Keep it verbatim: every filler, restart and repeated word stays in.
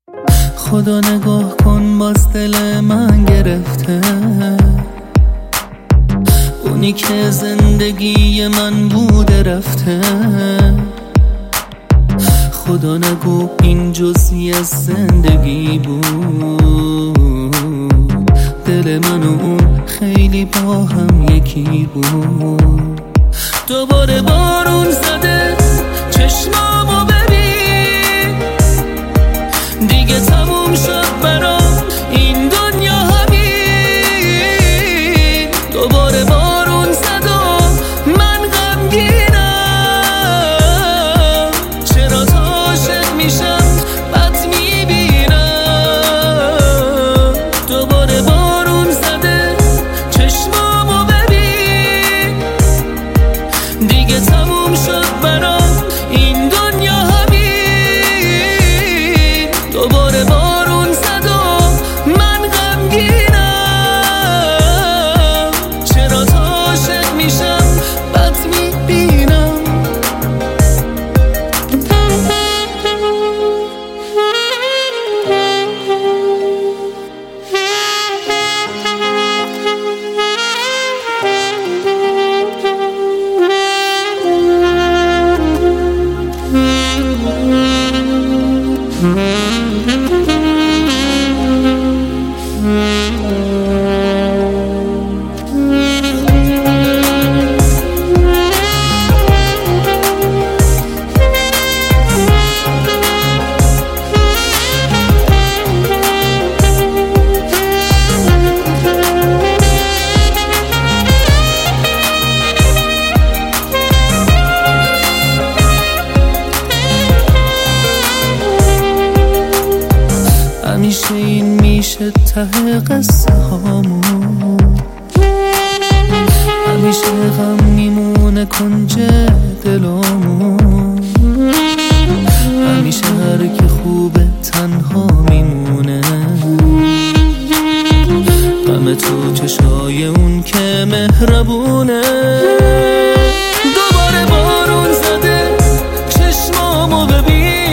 خدا نگاه کن باز دل من گرفته، اونی که زندگی من بوده رفته. خدا نگو این جزئی از زندگی بود، دل من و اون خیلی با هم یکی بود. دوباره بارون زده چشمامو ببین، دیگه تموم شد برام این دنیا همین. دوباره بارون زد و من غمگینم، چرا تا عاشق میشم بد میبینم. دوباره بارون زده چشمامو ببین، دیگه تموم شد برام این دنیا همین. دوباره بارون زد و من غمگینم، چرا تا عاشق میشم بد میبینم. همیشه این میشه ته قصه هامون، همیشه غم میمونه کنج دلامون، همیشه هر که خوبه تنها میمونه. غم تو چشای اون که مهربونه. دوباره بارون زده چشمامو ببین،